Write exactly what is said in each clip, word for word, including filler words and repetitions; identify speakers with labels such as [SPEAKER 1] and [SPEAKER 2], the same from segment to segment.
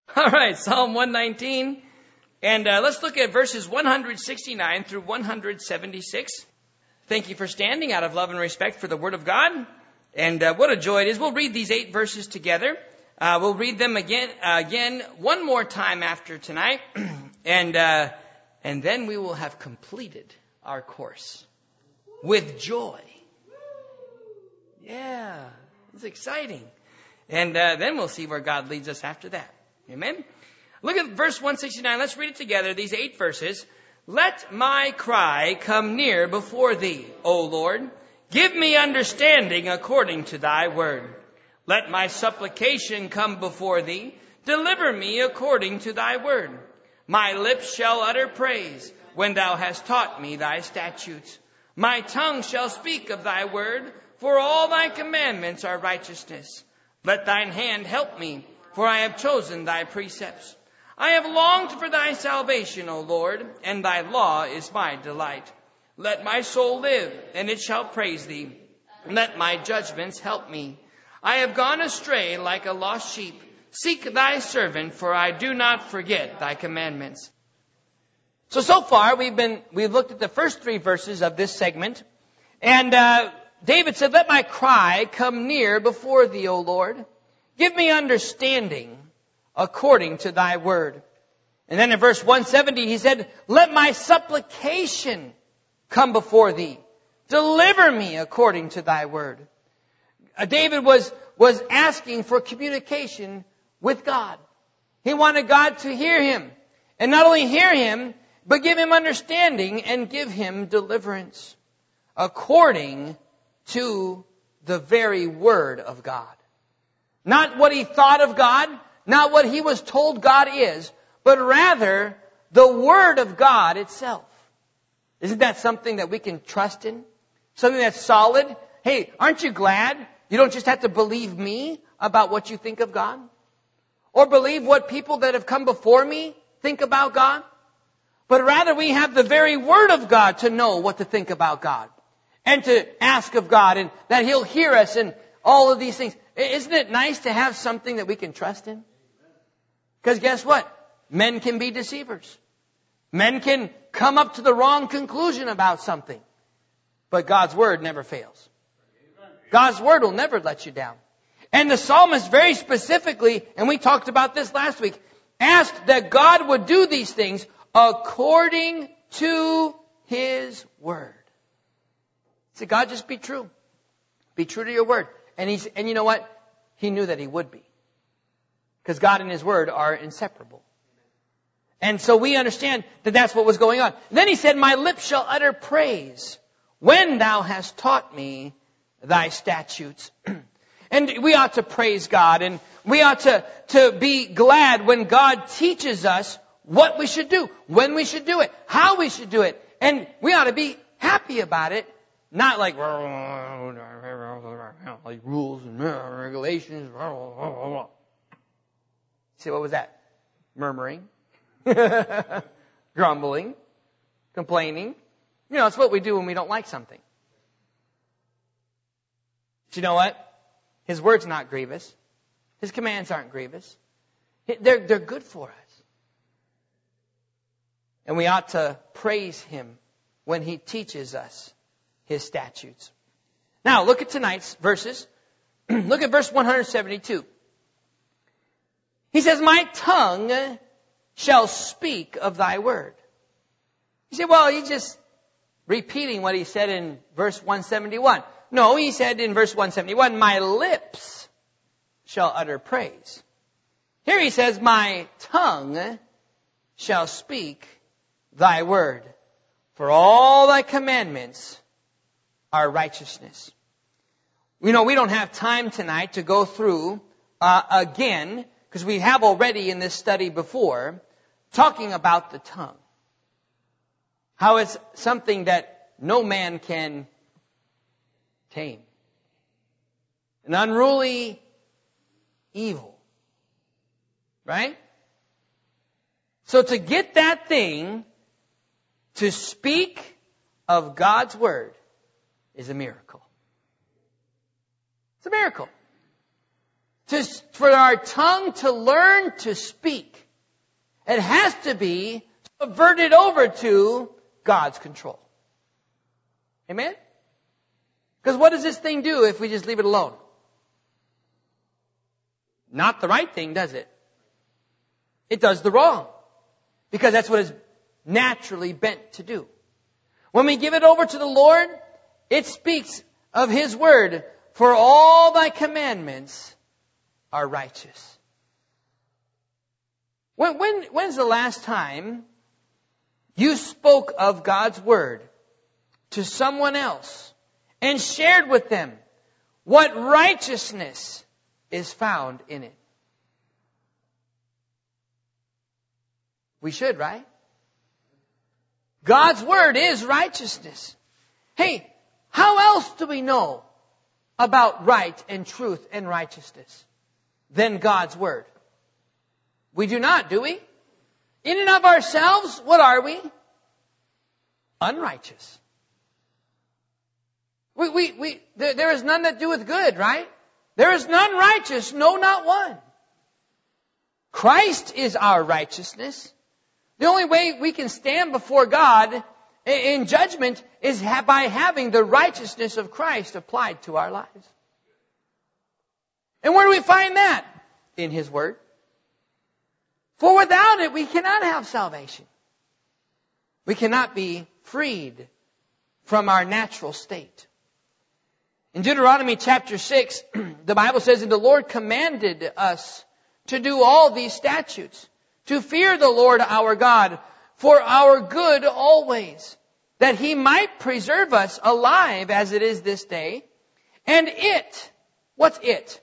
[SPEAKER 1] All right, Psalm one nineteen. And uh, let's look at verses one sixty-nine through one seventy-six. Thank you for standing out of love and respect for the Word of God. And uh, what a joy it is. We'll read these eight verses together. Uh, we'll read them again, uh, again one more time after tonight. and uh, and then we will have completed our course with joy. Yeah, it's exciting. And uh, then we'll see where God leads us after that. Amen. Look at verse one sixty-nine. Let's read it together, these eight verses. Let my cry come near before thee, O Lord. Give me understanding according to thy word. Let my supplication come before thee. Deliver me according to thy word. My lips shall utter praise when thou hast taught me thy statutes. My tongue shall speak of thy word, for all thy commandments are righteousness. Let thine hand help me, for I have chosen thy precepts. I have longed for thy salvation, O Lord, and thy law is my delight. Let my soul live, and it shall praise thee. Let my judgments help me. I have gone astray like a lost sheep. Seek thy servant, for I do not forget thy commandments. So, so far, we've been, we've looked at the first three verses of this segment. And uh, David said, let my cry come near before thee, O Lord. Give me understanding according to thy word. And then in verse one seventy, he said, let my supplication come before thee. Deliver me according to thy word. Uh, David was, was asking for communication with God. He wanted God to hear him. And not only hear him, but give him understanding and give him deliverance according to the very word of God. Not what he thought of God, not what he was told God is, but rather the word of God itself. Isn't that something that we can trust in? Something that's solid? Hey, aren't you glad you don't just have to believe me about what you think of God? Or believe what people that have come before me think about God? But rather we have the very word of God to know what to think about God. And to ask of God, and that he'll hear us, and all of these things. Isn't it nice to have something that we can trust in? Because guess what? Men can be deceivers. Men can come up to the wrong conclusion about something. But God's word never fails. God's word will never let you down. And the psalmist very specifically, and we talked about this last week, asked that God would do these things according to his word. He said, God, just be true. Be true to your word. And he's, and you know what? He knew that he would be. Because God and his word are inseparable. And so we understand that that's what was going on. Then he said, my lips shall utter praise when thou hast taught me thy statutes. And we ought to praise God, and we ought to, to be glad when God teaches us what we should do, when we should do it, how we should do it. And we ought to be happy about it, not like, like rules and regulations. See, what was that? Murmuring, grumbling, complaining. You know, it's what we do when we don't like something. But you know what? His word's not grievous. His commands aren't grievous. They're, they're good for us. And we ought to praise him when he teaches us his statutes. Now, look at tonight's verses. Look at verse one seventy-two. He says, my tongue shall speak of thy word. You say, well, he's just repeating what he said in verse one seventy-one. No, he said in verse one seventy-one, my lips shall utter praise. Here he says, my tongue shall speak thy word. For all thy commandments are righteousness. You know, we don't have time tonight to go through uh, again, because we have already in this study before, talking about the tongue. How it's something that no man can tame. An unruly evil. Right? So to get that thing to speak of God's word is a miracle. It's a miracle. to, for our tongue to learn to speak, it has to be subverted over to God's control. Amen? Because what does this thing do if we just leave it alone? Not the right thing, does it? It does the wrong. Because that's what it's naturally bent to do. When we give it over to the Lord, it speaks of His word, for all thy commandments are righteous. When, when, when's the last time you spoke of God's word to someone else and shared with them what righteousness is found in it? We should, right? God's word is righteousness. Hey, how else do we know about right and truth and righteousness than God's word? We do not, do we? In and of ourselves, what are we? Unrighteous. We, we, we, there, there is none that doeth good, right? There is none righteous, no, not one. Christ is our righteousness. The only way we can stand before God in judgment is by having the righteousness of Christ applied to our lives. And where do we find that? In His Word. For without it, we cannot have salvation. We cannot be freed from our natural state. In Deuteronomy chapter six, the Bible says, "And the Lord commanded us to do all these statutes, to fear the Lord our God for our good always, that He might preserve us alive as it is this day." And it, what's it?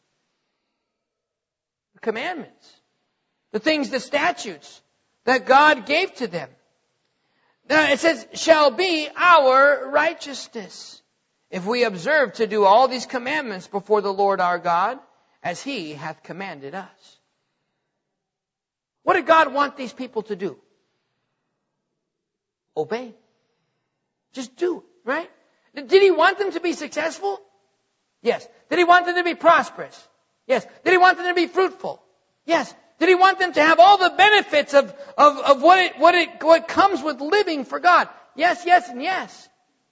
[SPEAKER 1] The commandments. The things, the statutes that God gave to them. Now it says, shall be our righteousness, if we observe to do all these commandments before the Lord our God, as He hath commanded us. What did God want these people to do? Obey. Just do, right? Did He want them to be successful? Yes. Did He want them to be prosperous? Yes. Did He want them to be fruitful? Yes. Did He want them to have all the benefits of, of, of what it, what it, what comes with living for God? Yes, yes, and yes.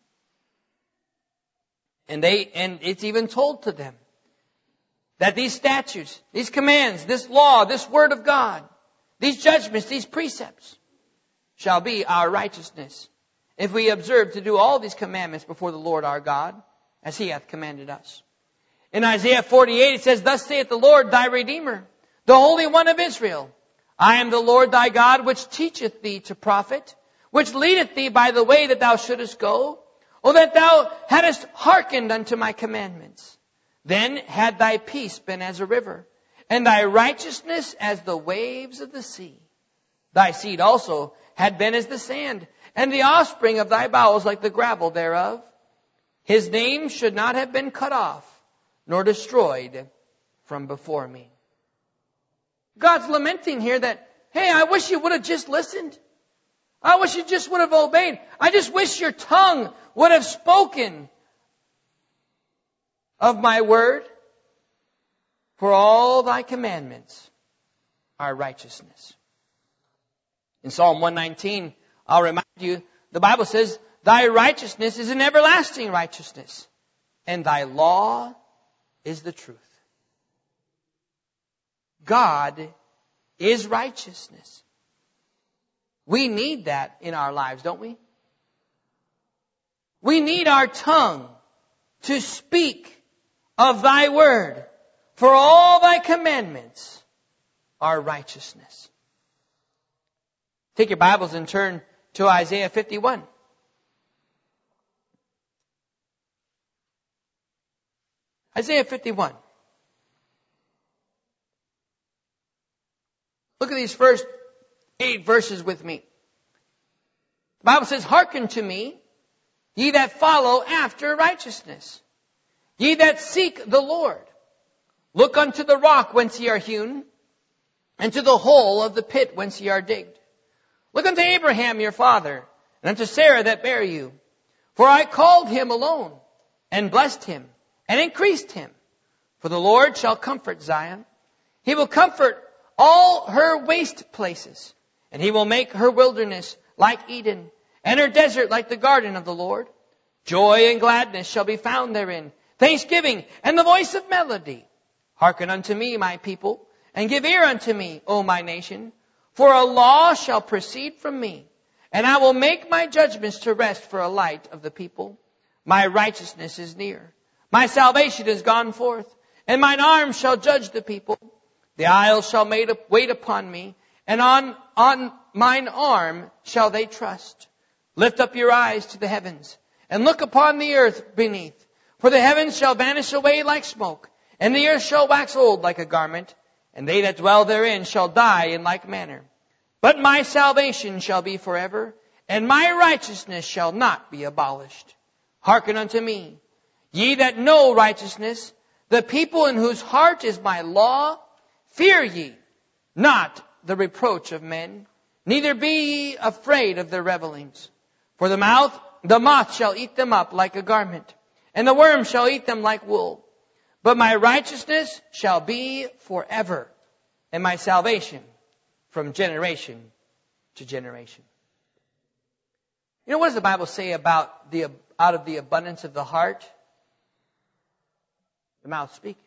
[SPEAKER 1] And they, and it's even told to them that these statutes, these commands, this law, this word of God, these judgments, these precepts shall be our righteousness, if we observe to do all these commandments before the Lord our God, as He hath commanded us. In Isaiah forty-eight it says, "Thus saith the Lord thy Redeemer, the Holy One of Israel, I am the Lord thy God, which teacheth thee to profit, which leadeth thee by the way that thou shouldest go, O that thou hadst hearkened unto my commandments. Then had thy peace been as a river, and thy righteousness as the waves of the sea. Thy seed also had been as the sand, and the offspring of thy bowels like the gravel thereof. His name should not have been cut off, nor destroyed from before me." God's lamenting here that, hey, I wish you would have just listened. I wish you just would have obeyed. I just wish your tongue would have spoken of my word. For all thy commandments are righteousness. In Psalm one nineteen, I'll remind you, the Bible says, "Thy righteousness is an everlasting righteousness, and thy law is the truth." God is righteousness. We need that in our lives, don't we? We need our tongue to speak of thy word, for all thy commandments are righteousness. Take your Bibles and turn to Isaiah fifty-one. Isaiah fifty-one. Look at these first eight verses with me. The Bible says, "Hearken to me, ye that follow after righteousness, ye that seek the Lord. Look unto the rock whence ye are hewn, and to the hole of the pit whence ye are digged. Look unto Abraham your father, and unto Sarah that bare you. For I called him alone, and blessed him, and increased him. For the Lord shall comfort Zion. He will comfort all her waste places. And he will make her wilderness like Eden, and her desert like the garden of the Lord. Joy and gladness shall be found therein, thanksgiving and the voice of melody. Hearken unto me, my people, and give ear unto me, O my nation. For a law shall proceed from me, and I will make my judgments to rest for a light of the people. My righteousness is near. My salvation is gone forth, and mine arm shall judge the people. The isles shall wait upon me, and on, on mine arm shall they trust. Lift up your eyes to the heavens, and look upon the earth beneath. For the heavens shall vanish away like smoke, and the earth shall wax old like a garment, and they that dwell therein shall die in like manner. But my salvation shall be forever, and my righteousness shall not be abolished. Hearken unto me, ye that know righteousness, the people in whose heart is my law. Fear ye not the reproach of men, neither be ye afraid of their revelings. For the mouth, the moth shall eat them up like a garment, and the worm shall eat them like wool. But my righteousness shall be forever, and my salvation from generation to generation. You know, what does the Bible say about the out of the abundance of the heart, the mouth speaketh?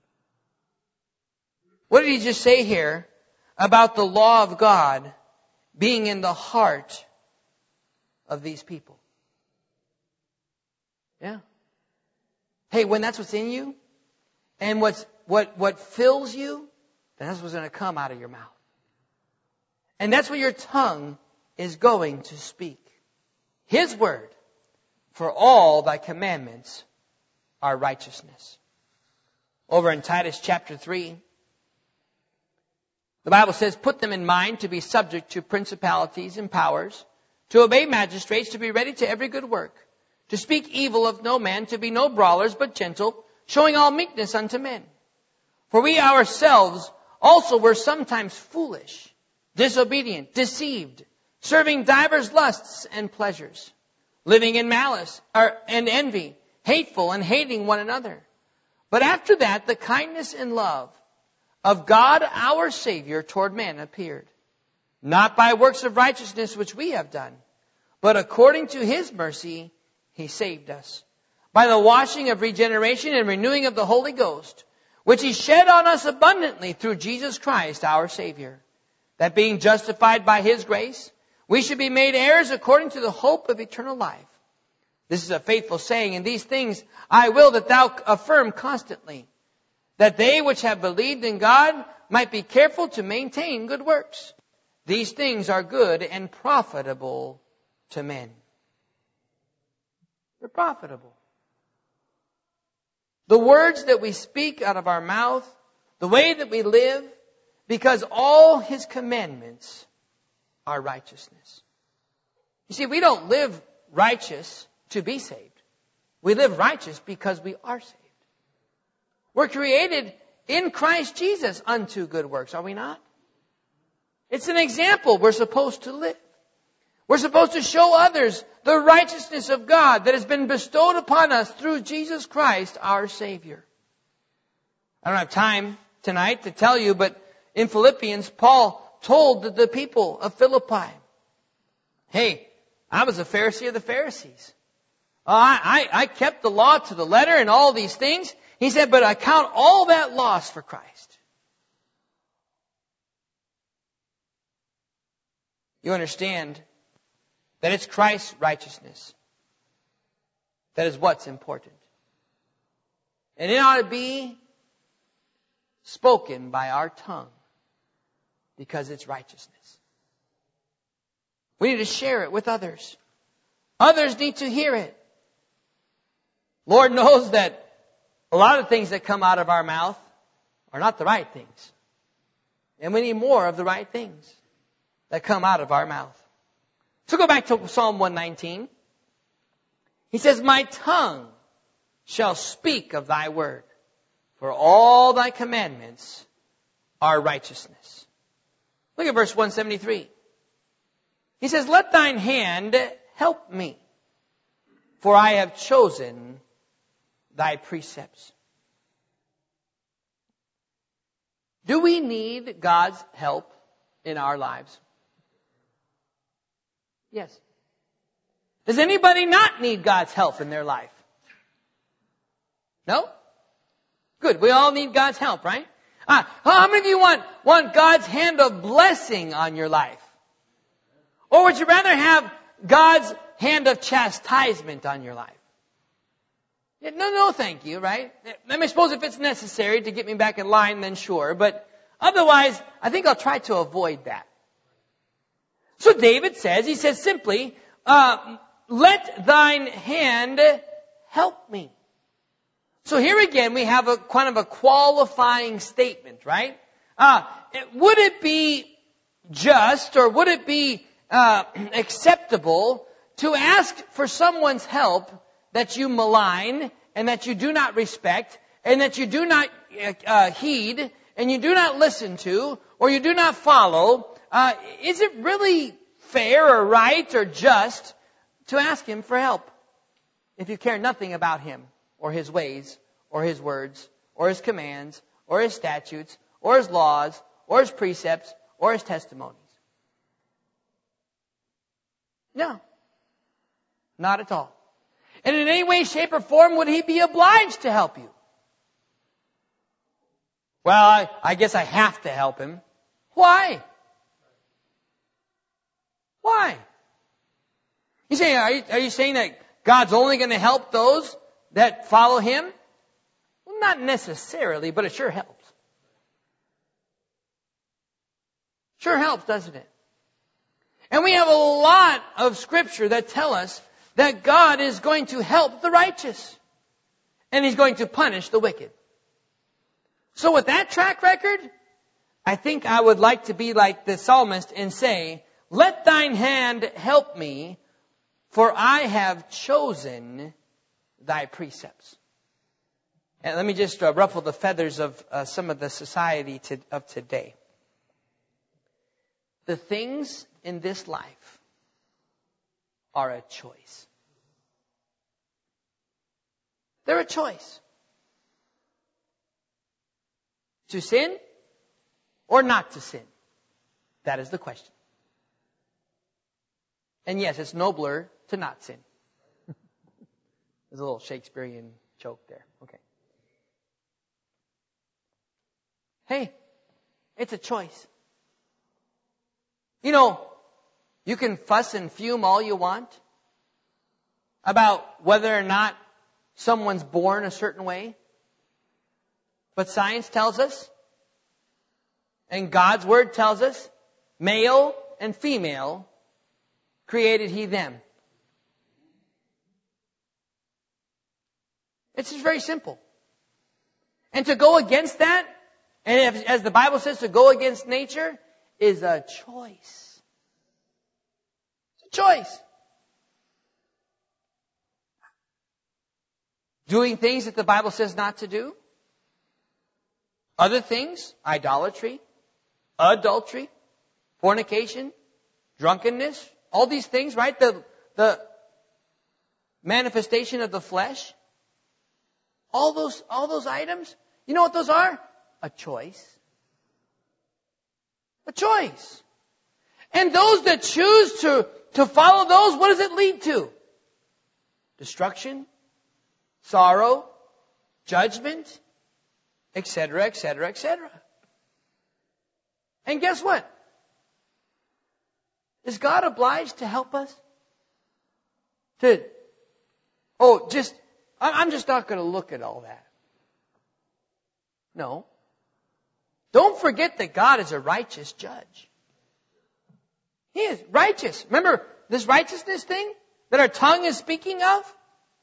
[SPEAKER 1] What did he just say here about the law of God being in the heart of these people? Yeah. Hey, when that's what's in you, and what's what what fills you, then that's what's going to come out of your mouth. And that's what your tongue is going to speak. His word, for all thy commandments are righteousness. Over in Titus chapter three, the Bible says, put them in mind to be subject to principalities and powers, to obey magistrates, to be ready to every good work, to speak evil of no man, to be no brawlers, but gentle, showing all meekness unto men. For we ourselves also were sometimes foolish, disobedient, deceived, serving divers lusts and pleasures, living in malice or, and envy, hateful and hating one another. But after that, the kindness and love of God our Savior toward men appeared, not by works of righteousness which we have done, but according to His mercy He saved us, by the washing of regeneration and renewing of the Holy Ghost, which He shed on us abundantly through Jesus Christ our Savior, that being justified by His grace, we should be made heirs according to the hope of eternal life. This is a faithful saying, and these things I will that thou affirm constantly, that they which have believed in God might be careful to maintain good works. These things are good and profitable to men. They're profitable. The words that we speak out of our mouth, the way that we live, because all His commandments are righteousness. You see, we don't live righteous to be saved. We live righteous because we are saved. We're created in Christ Jesus unto good works, are we not? It's an example we're supposed to live. We're supposed to show others the righteousness of God that has been bestowed upon us through Jesus Christ, our Savior. I don't have time tonight to tell you, but in Philippians, Paul told the people of Philippi, hey, I was a Pharisee of the Pharisees. Uh, I, I, I kept the law to the letter and all these things. He said, but I count all that loss for Christ. You understand that it's Christ's righteousness that is what's important. And it ought to be spoken by our tongue because it's righteousness. We need to share it with others. Others need to hear it. Lord knows that a lot of things that come out of our mouth are not the right things. And we need more of the right things that come out of our mouth. So go back to Psalm one nineteen. He says, my tongue shall speak of thy word, for all thy commandments are righteousness. Look at verse one seventy-three. He says, let thine hand help me, for I have chosen thy precepts. Do we need God's help in our lives? Yes. Does anybody not need God's help in their life? No? Good. We all need God's help, right? Ah, how many of you want, want God's hand of blessing on your life? Or would you rather have God's hand of chastisement on your life? Yeah, no, no, thank you, right? I mean, suppose if it's necessary to get me back in line, then sure. But otherwise, I think I'll try to avoid that. So David says, he says simply, uh, let thine hand help me. So here again, we have a kind of a qualifying statement, right? Uh, would it be just or would it be uh, acceptable to ask for someone's help that you malign and that you do not respect and that you do not uh, heed and you do not listen to or you do not follow? Uh, is it really fair or right or just to ask Him for help if you care nothing about Him or His ways or His words or His commands or His statutes or His laws or His precepts or His testimonies? No. Not at all. And in any way, shape, or form would He be obliged to help you? Well, I, I guess I have to help Him. Why? Why? You say, are you, are you saying that God's only going to help those that follow Him? Well, not necessarily, but it sure helps. Sure helps, doesn't it? And we have a lot of Scripture that tell us that God is going to help the righteous. And He's going to punish the wicked. So with that track record, I think I would like to be like the psalmist and say, let thine hand help me, for I have chosen thy precepts. And let me just uh, ruffle the feathers of uh, some of the society to, of today. The things in this life are a choice. They're a choice. To sin or not to sin? That is the question. And yes, it's nobler to not sin. There's a little Shakespearean joke there. Okay. Hey, it's a choice. You know, you can fuss and fume all you want about whether or not someone's born a certain way. But science tells us, and God's Word tells us, male and female created He them. It's just very simple. And to go against that, and as the Bible says, to go against nature, is a choice. It's a choice. Doing things that the Bible says not to do. Other things, idolatry, adultery, fornication, drunkenness, all these things, right? The, the manifestation of the flesh. All those, all those items, you know what those are? A choice. A choice. And those that choose to, to follow those, what does it lead to? Destruction, sorrow, judgment, et cetera, et cetera, et cetera. And guess what? Is God obliged to help us? To, oh, just, I'm just not going to look at all that. No. Don't forget that God is a righteous judge. He is righteous. Remember this righteousness thing that our tongue is speaking of?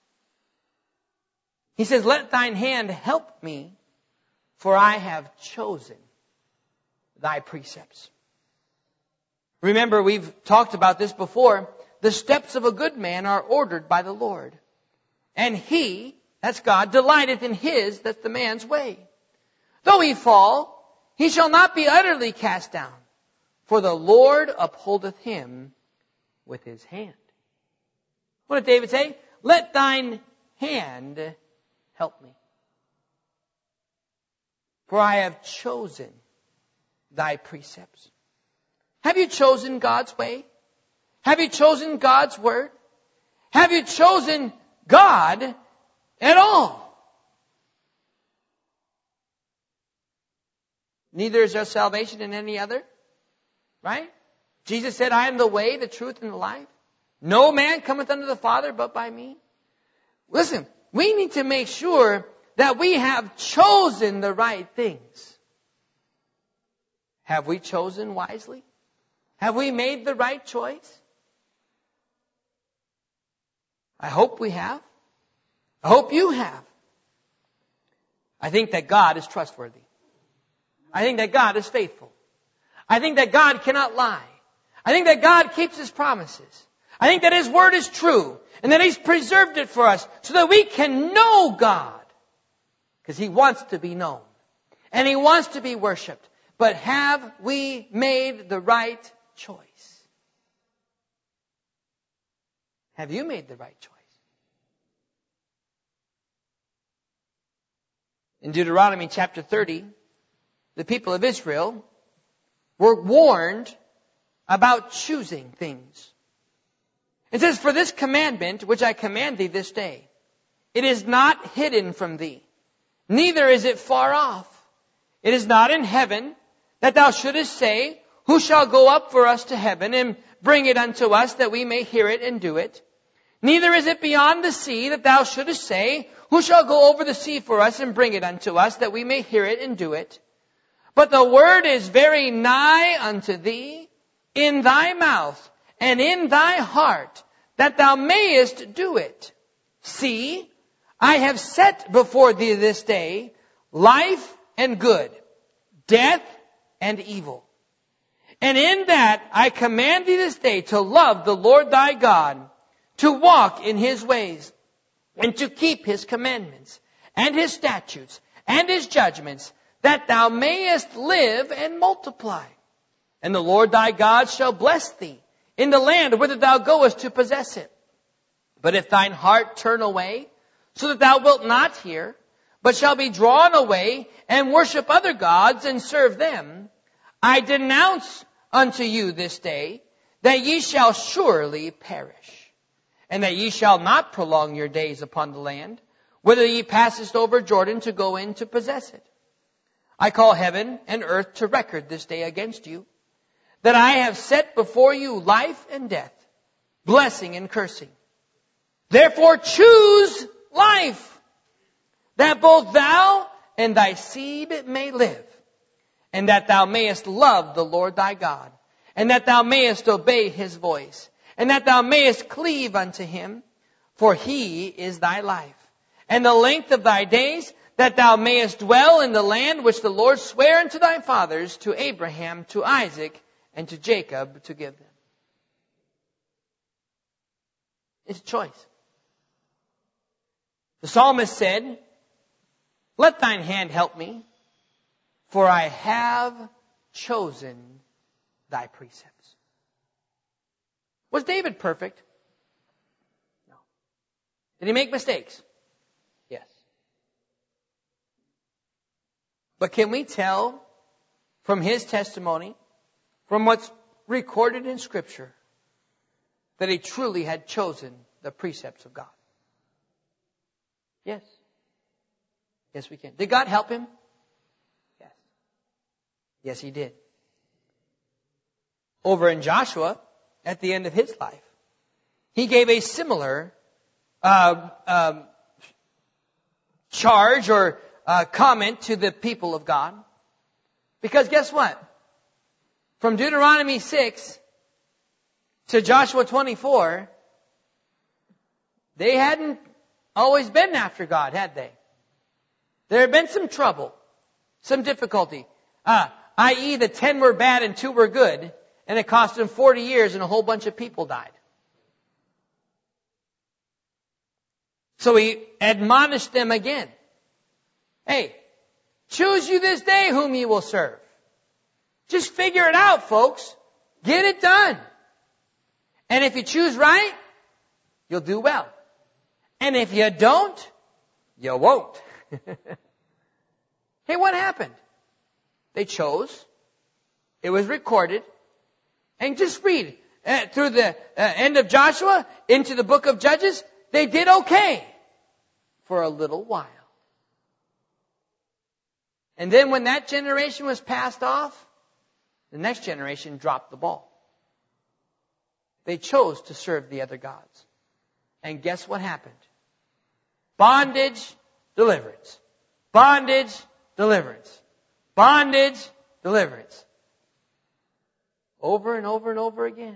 [SPEAKER 1] He says, let thine hand help me, for I have chosen thy precepts. Remember, we've talked about this before. The steps of a good man are ordered by the Lord. And He, that's God, delighteth in His, that's the man's way. Though he fall, he shall not be utterly cast down, for the Lord upholdeth him with His hand. What did David say? Let thine hand help me. For I have chosen thy precepts? Have you chosen God's way? Have you chosen God's word? Have you chosen God at all? Neither is there salvation in any other. Right? Jesus said, I am the way, the truth, and the life. No man cometh unto the Father but by me. Listen, we need to make sure that we have chosen the right things. Have we chosen wisely? Have we made the right choice? I hope we have. I hope you have. I think that God is trustworthy. I think that God is faithful. I think that God cannot lie. I think that God keeps His promises. I think that His word is true and that He's preserved it for us so that we can know God. Because He wants to be known and He wants to be worshiped. But have we made the right choice? Have you made the right choice? In Deuteronomy chapter thirty, the people of Israel were warned about choosing things. It says, for this commandment which I command thee this day, it is not hidden from thee, neither is it far off. It is not in heaven, that thou shouldest say, who shall go up for us to heaven and bring it unto us that we may hear it and do it? Neither is it beyond the sea, that thou shouldest say, who shall go over the sea for us and bring it unto us that we may hear it and do it? But the word is very nigh unto thee, in thy mouth and in thy heart, that thou mayest do it. See, I have set before thee this day life and good, death and evil. And in that I command thee this day to love the Lord thy God, to walk in His ways, and to keep His commandments, and His statutes, and His judgments, that thou mayest live and multiply. And the Lord thy God shall bless thee in the land whither thou goest to possess it. But if thine heart turn away, so that thou wilt not hear, but shall be drawn away and worship other gods and serve them, I denounce unto you this day that ye shall surely perish, and that ye shall not prolong your days upon the land, whither ye passest over Jordan to go in to possess it. I call heaven and earth to record this day against you, that I have set before you life and death, blessing and cursing. Therefore choose life, that both thou and thy seed may live, and that thou mayest love the Lord thy God, and that thou mayest obey His voice, and that thou mayest cleave unto Him, for He is thy life, and the length of thy days, that thou mayest dwell in the land which the Lord sware unto thy fathers, to Abraham, to Isaac, and to Jacob, to give them. It's a choice. The psalmist said, let thine hand help me, for I have chosen thy precepts. Was David perfect? No. Did he make mistakes? Yes. But can we tell from his testimony, from what's recorded in Scripture, that he truly had chosen the precepts of God? Yes. Yes, we can. Did God help him? Yes. Yes, He did. Over in Joshua, at the end of his life, he gave a similar uh, um, charge or uh, comment to the people of God. Because guess what? From Deuteronomy six to Joshua twenty-four, they hadn't always been after God, had they? There had been some trouble, some difficulty. Uh, that is the ten were bad and two were good, and it cost them forty years and a whole bunch of people died. So He admonished them again. Hey, choose you this day whom ye will serve. Just figure it out, folks. Get it done. And if you choose right, you'll do well. And if you don't, you won't. Hey, what happened? They chose It was recorded. And just read uh, through the uh, end of Joshua into the book of Judges. They did okay for a little while. And then when that generation was passed off, the next generation dropped the ball. They chose to serve the other gods. And guess what happened? Bondage, deliverance. Bondage, deliverance. Bondage, deliverance. Over and over and over again.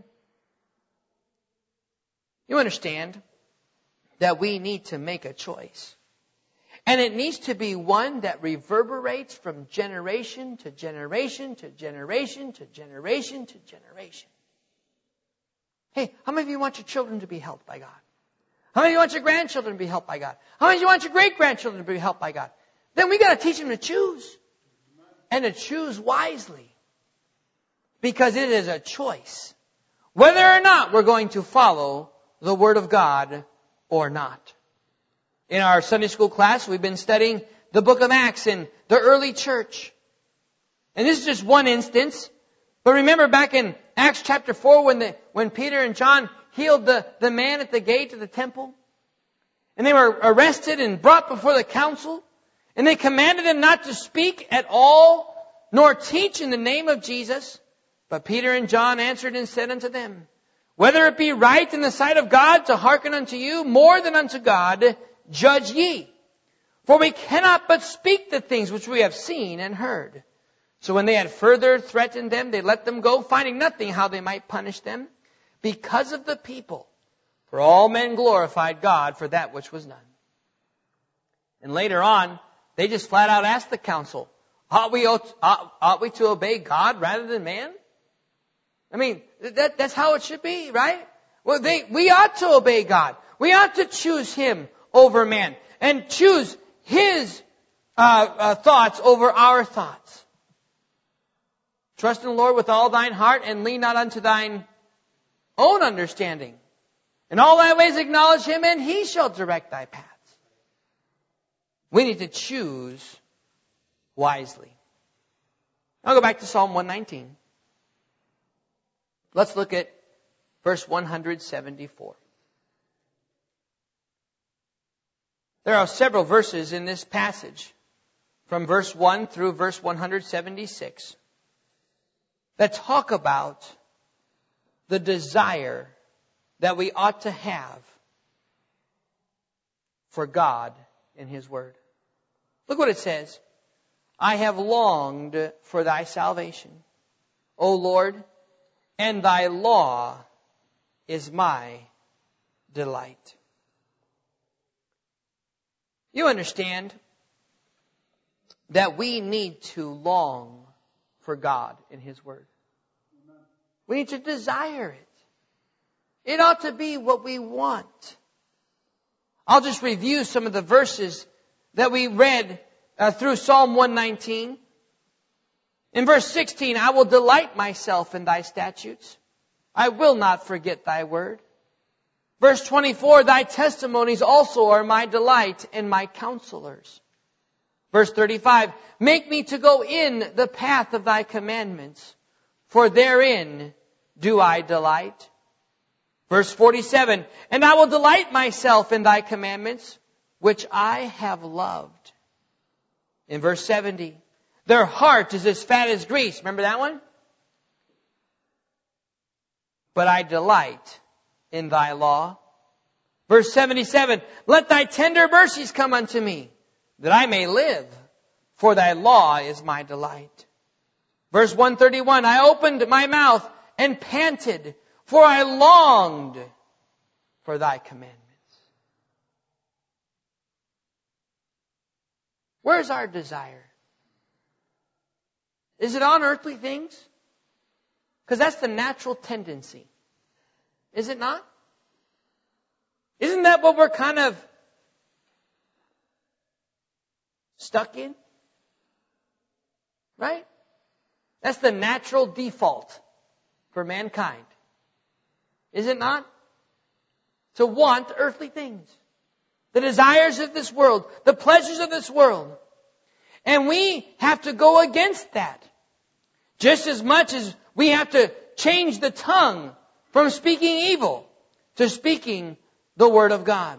[SPEAKER 1] You understand that we need to make a choice. And it needs to be one that reverberates from generation to generation to generation to generation to generation. Hey, how many of you want your children to be helped by God? How many of you want your grandchildren to be helped by God? How many of you want your great-grandchildren to be helped by God? Then we got to teach them to choose. And to choose wisely. Because it is a choice. Whether or not we're going to follow the Word of God or not. In our Sunday school class, we've been studying the book of Acts in the early church. And this is just one instance. But remember back in Acts chapter four when the, when Peter and John healed the, the man at the gate of the temple. And they were arrested and brought before the council. And they commanded them not to speak at all, nor teach in the name of Jesus. But Peter and John answered and said unto them, whether it be right in the sight of God to hearken unto you more than unto God, judge ye. For we cannot but speak the things which we have seen and heard. So when they had further threatened them, they let them go, finding nothing how they might punish them, because of the people. For all men glorified God for that which was done. And later on, they just flat out asked the council, ought we, ought, ought we to obey God rather than man? I mean, that, that's how it should be, right? Well, they, we ought to obey God. We ought to choose Him over man. And choose His uh, uh, thoughts over our thoughts. Trust in the Lord with all thine heart and lean not unto thine own understanding. In all thy ways acknowledge Him and He shall direct thy paths. We need to choose wisely. I'll go back to Psalm one nineteen. Let's look at verse one seventy-four. There are several verses in this passage, from verse one through verse one seventy-six, that talk about the desire that we ought to have for God in His Word. Look what it says. I have longed for thy salvation, O Lord, and thy law is my delight. You understand that we need to long for God in His Word. We need to desire it. It ought to be what we want. I'll just review some of the verses that we read uh, through Psalm one nineteen. In verse sixteen, I will delight myself in thy statutes. I will not forget thy word. Verse twenty-four, thy testimonies also are my delight and my counselors. Verse thirty-five, make me to go in the path of thy commandments, for therein do I delight. Verse forty-seven, and I will delight myself in thy commandments, which I have loved. In verse seventy, their heart is as fat as grease. Remember that one? But I delight in thy law. Verse seventy-seven, let thy tender mercies come unto me, that I may live, for thy law is my delight. Verse one thirty-one, I opened my mouth and panted, for I longed for thy commandments. Where's our desire? Is it on earthly things? Because that's the natural tendency. Is it not? Isn't that what we're kind of stuck in? Right? That's the natural default for mankind. Is it not? To want earthly things. The desires of this world. The pleasures of this world. And we have to go against that. Just as much as we have to change the tongue from speaking evil to speaking the Word of God.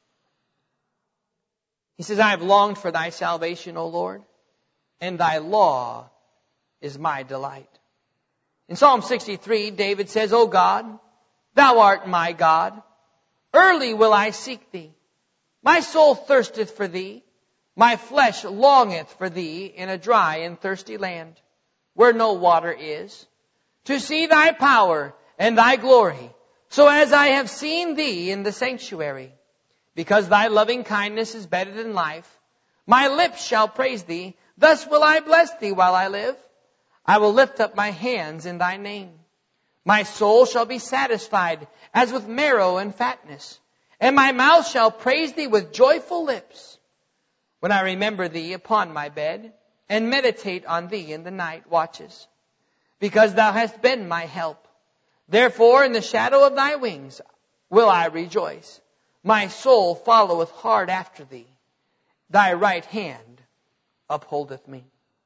[SPEAKER 1] He says, I have longed for thy salvation, O Lord, and thy law is my delight. In Psalm sixty-three, David says, O God, thou art my God. Early will I seek thee. My soul thirsteth for thee. My flesh longeth for thee in a dry and thirsty land, where no water is, to see thy power and thy glory, so as I have seen thee in the sanctuary. Because thy loving kindness is better than life, my lips shall praise thee. Thus will I bless thee while I live. I will lift up my hands in thy name. My soul shall be satisfied as with marrow and fatness, and my mouth shall praise thee with joyful lips. When I remember thee upon my bed, and meditate on thee in the night watches, because thou hast been my help. Therefore in the shadow of thy wings will I rejoice. My soul followeth hard after thee. Thy right hand upholdeth me.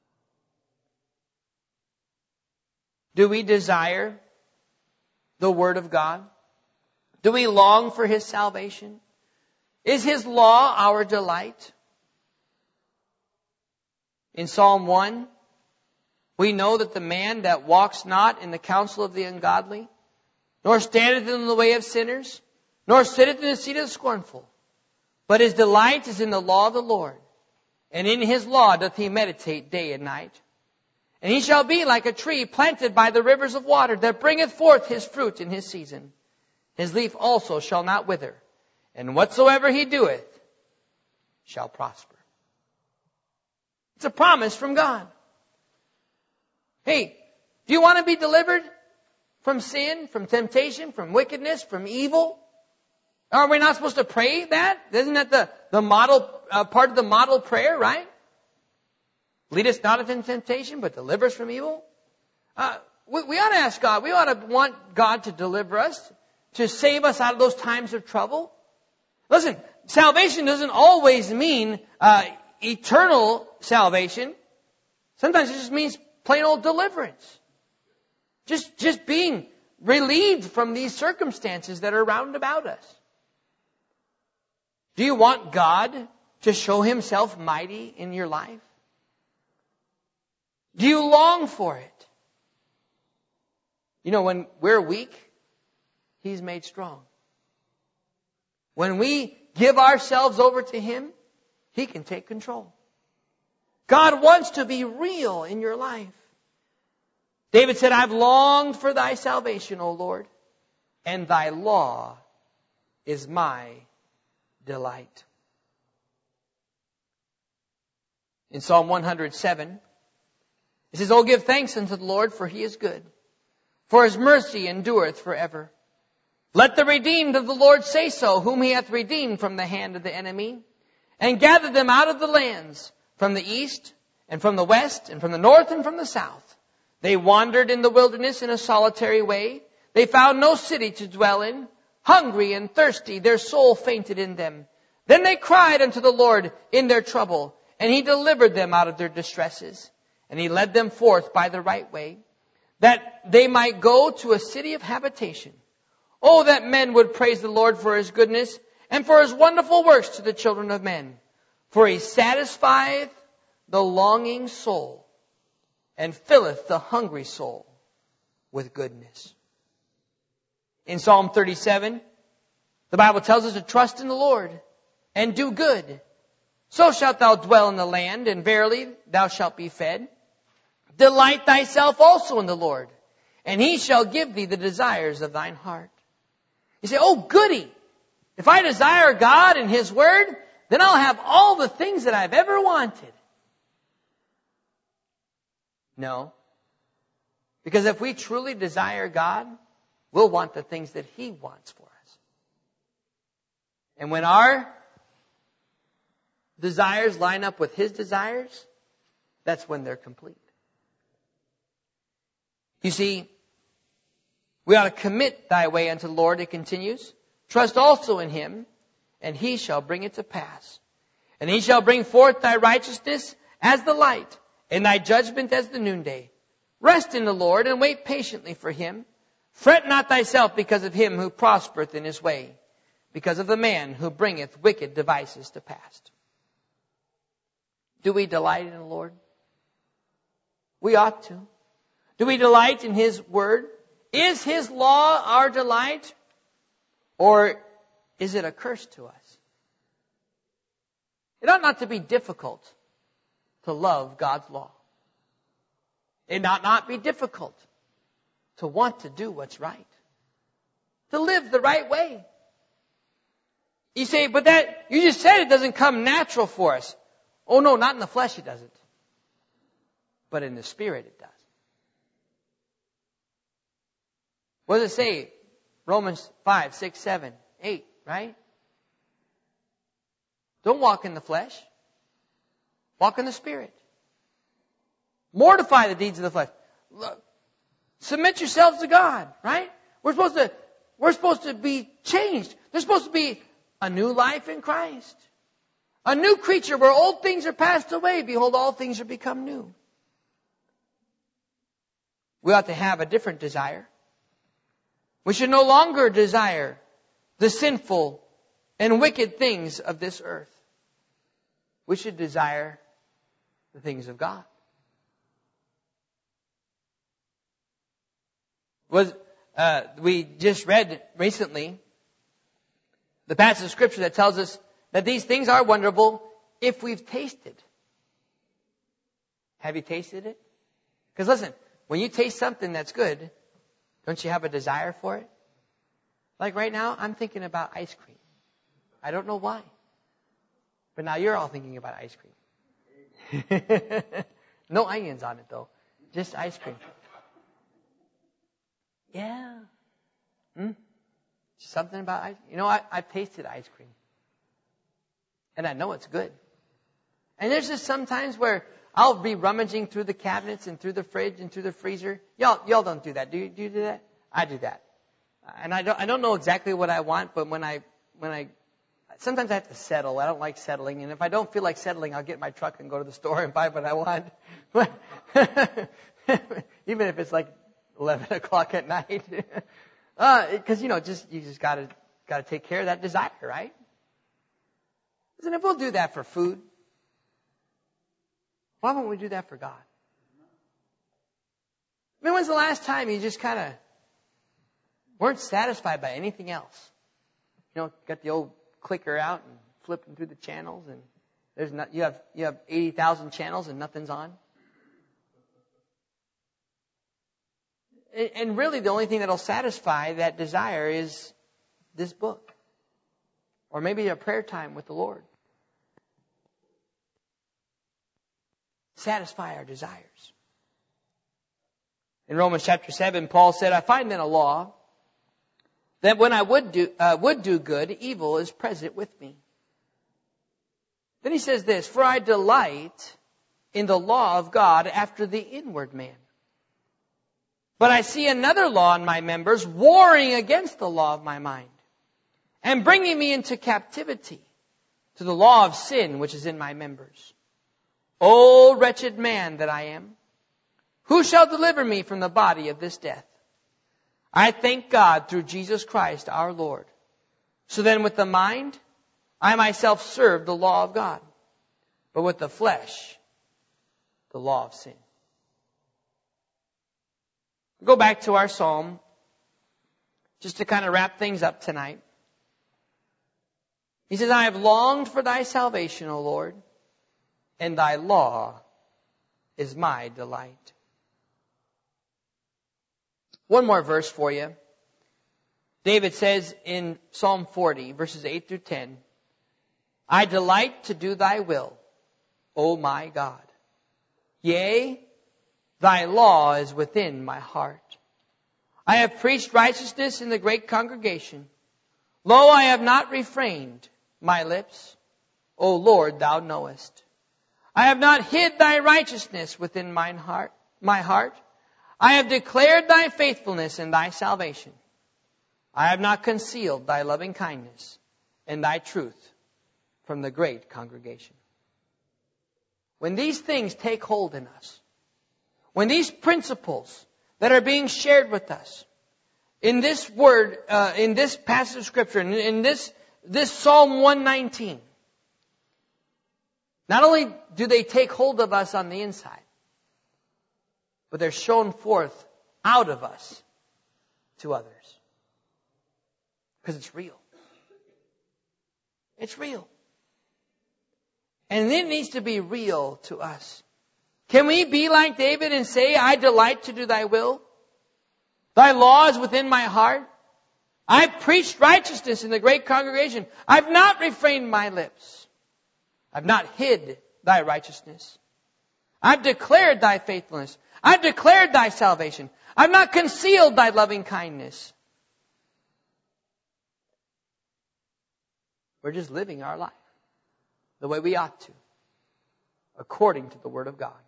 [SPEAKER 1] Do we desire the Word of God? Do we long for His salvation? Is His law our delight? In Psalm one, we know that the man that walks not in the counsel of the ungodly, nor standeth in the way of sinners, nor sitteth in the seat of the scornful, but his delight is in the law of the Lord, and in His law doth he meditate day and night. And he shall be like a tree planted by the rivers of water, that bringeth forth his fruit in his season. His leaf also shall not wither, and whatsoever he doeth shall prosper. It's a promise from God. Hey, do you want to be delivered from sin, from temptation, from wickedness, from evil? Are we not supposed to pray that? Isn't that the, the model, uh, part of the model prayer, right? Lead us not into temptation, but deliver us from evil. Uh, we, we ought to ask God. We ought to want God to deliver us, to save us out of those times of trouble. Listen, salvation doesn't always mean uh, eternal salvation. Sometimes it just means plain old deliverance. Just, just being relieved from these circumstances that are round about us. Do you want God to show Himself mighty in your life? Do you long for it? You know, when we're weak, He's made strong. When we give ourselves over to Him, He can take control. God wants to be real in your life. David said, I've longed for thy salvation, O Lord, and thy law is my delight. In Psalm one hundred seven, it says, Oh, give thanks unto the Lord, for He is good, for His mercy endureth forever. Let the redeemed of the Lord say so, whom He hath redeemed from the hand of the enemy, and gathered them out of the lands, from the east, and from the west, and from the north, and from the south. They wandered in the wilderness in a solitary way. They found no city to dwell in. Hungry and thirsty, their soul fainted in them. Then they cried unto the Lord in their trouble, and He delivered them out of their distresses. And He led them forth by the right way, that they might go to a city of habitation. Oh, that men would praise the Lord for His goodness, and for His wonderful works to the children of men. For He satisfieth the longing soul, and filleth the hungry soul with goodness. In Psalm thirty-seven, the Bible tells us to trust in the Lord and do good. So shalt thou dwell in the land, and verily thou shalt be fed. Delight thyself also in the Lord, and He shall give thee the desires of thine heart. You say, oh, goody. If I desire God and His Word, then I'll have all the things that I've ever wanted. No. Because if we truly desire God, we'll want the things that He wants for us. And when our desires line up with His desires, that's when they're complete. You see, we ought to commit thy way unto the Lord, it continues. Trust also in Him, and He shall bring it to pass. And He shall bring forth thy righteousness as the light, and thy judgment as the noonday. Rest in the Lord and wait patiently for him. Fret not thyself because of him who prospereth in his way, because of the man who bringeth wicked devices to pass. Do we delight in the Lord? We ought to. Do we delight in his word? Is his law our delight? Or is it a curse to us? It ought not to be difficult to love God's law. It ought not be difficult to want to do what's right, to live the right way. You say, but that, you just said it doesn't come natural for us. Oh no, not in the flesh it doesn't. But in the spirit it does. What does it say? Romans five, six, seven, eight, right? Don't walk in the flesh. Walk in the spirit. Mortify the deeds of the flesh. Look, submit yourselves to God, right? We're supposed to, we're supposed to be changed. There's supposed to be a new life in Christ. A new creature where old things are passed away. Behold, all things are become new. We ought to have a different desire. We should no longer desire the sinful and wicked things of this earth. We should desire the things of God. Was uh, we just read recently the passage of Scripture that tells us that these things are wonderful if we've tasted. Have you tasted it? Because listen, when you taste something that's good, don't you have a desire for it? Like right now, I'm thinking about ice cream. I don't know why. But now you're all thinking about ice cream. No onions on it though. Just ice cream. Yeah. Hmm? Something about ice cream. You know, I, I've tasted ice cream. And I know it's good. And there's just some times where I'll be rummaging through the cabinets and through the fridge and through the freezer. Y'all, y'all don't do that. Do you, do you do that? I do that. And I don't, I don't know exactly what I want, but when I, when I, sometimes I have to settle. I don't like settling. And if I don't feel like settling, I'll get my truck and go to the store and buy what I want. Even if it's like eleven o'clock at night. uh, cause you know, just, you just gotta, gotta take care of that desire, right? Listen, if we'll do that for food, why won't we do that for God? I mean, when's the last time you just kind of weren't satisfied by anything else? You know, got the old clicker out and flipping through the channels, and there's not, you have you have eighty thousand channels and nothing's on. And, and really, the only thing that'll satisfy that desire is this book, or maybe a prayer time with the Lord. Satisfy our desires. In Romans chapter seven, Paul said, I find in a law that when I would do, uh, would do good, evil is present with me. Then he says this, for I delight in the law of God after the inward man. But I see another law in my members, warring against the law of my mind, and bringing me into captivity to the law of sin which is in my members. O wretched man that I am, who shall deliver me from the body of this death? I thank God through Jesus Christ our Lord. So then with the mind, I myself serve the law of God, but with the flesh, the law of sin. Go back to our psalm, just to kind of wrap things up tonight. He says, I have longed for thy salvation, O Lord, and thy law is my delight. One more verse for you. David says in Psalm forty, verses eight through ten, I delight to do thy will, O my God. Yea, thy law is within my heart. I have preached righteousness in the great congregation. Lo, I have not refrained my lips. O Lord, thou knowest. I have not hid thy righteousness within mine heart, my heart. I have declared thy faithfulness and thy salvation. I have not concealed thy loving kindness and thy truth from the great congregation. When these things take hold in us, when these principles that are being shared with us in this word, uh, in this passage of Scripture, in, in this, this Psalm one nineteen, not only do they take hold of us on the inside, but they're shown forth out of us to others. Because it's real. It's real. And it needs to be real to us. Can we be like David and say, I delight to do thy will? Thy law is within my heart. I've preached righteousness in the great congregation. I've not refrained my lips. I've not hid thy righteousness. I've declared thy faithfulness. I've declared thy salvation. I've not concealed thy loving kindness. We're just living our life the way we ought to, according to the Word of God.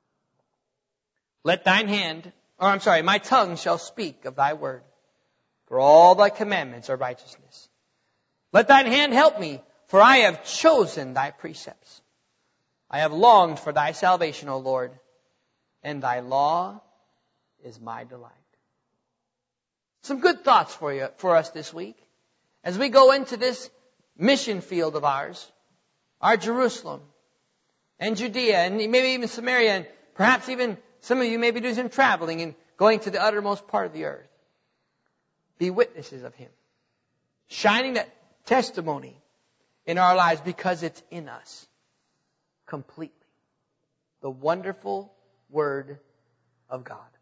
[SPEAKER 1] Let thine hand, or I'm sorry, my tongue shall speak of thy word, for all thy commandments are righteousness. Let thine hand help me, for I have chosen thy precepts. I have longed for thy salvation, O Lord, and thy law is my delight. Some good thoughts for you, for us this week. As we go into this mission field of ours, our Jerusalem and Judea and maybe even Samaria, and perhaps even some of you may be doing some traveling and going to the uttermost part of the earth. Be witnesses of Him, shining that testimony in our lives because it's in us completely. The wonderful Word of God.